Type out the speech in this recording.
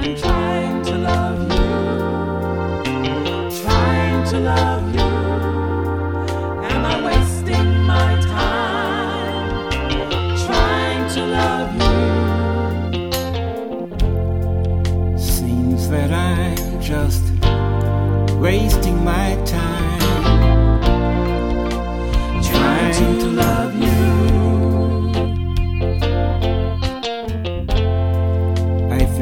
I'm trying to love you, trying to love you. Am I wasting my time trying to love you? Seems that I'm just wasting my time.